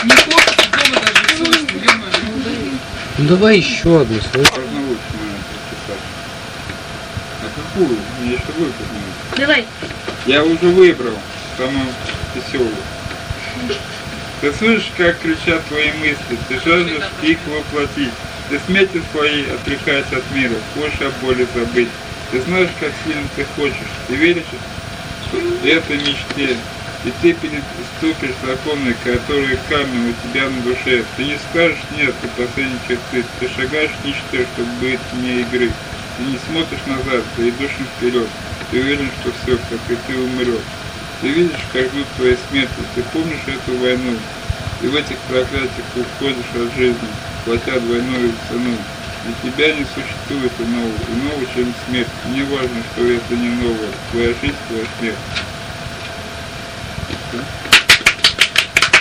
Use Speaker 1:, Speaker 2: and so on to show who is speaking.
Speaker 1: Неплохо, дома даже слышно, ё-моё.
Speaker 2: Ну давай еще одну, слышь.
Speaker 3: Можно лучше написать. А какую? Мне еще выбрать надо.
Speaker 4: Давай.
Speaker 3: Я уже выбрал самую веселую. Ты слышишь, как кричат твои мысли, ты жаждешь их воплотить. Ты смерти своей отрекаешься от мира, хочешь о боли забыть. Ты знаешь, как сильно ты хочешь, ты веришь в этой мечте. И ты переступишь законы, которые камнем у тебя на душе. Ты не скажешь нет до последней черты. Ты шагаешь в ничто, чтобы быть вне игры. Ты не смотришь назад, ты идешь вперед. Ты уверен, что все, как и ты, умрет. Ты видишь, как ждут твоей смерти. Ты помнишь эту войну. И в этих проклятиях уходишь от жизни, платя двойную цену. Для тебя не существует иного, чем смерть. Мне важно, что это не новое. Твоя жизнь, твоя смерть.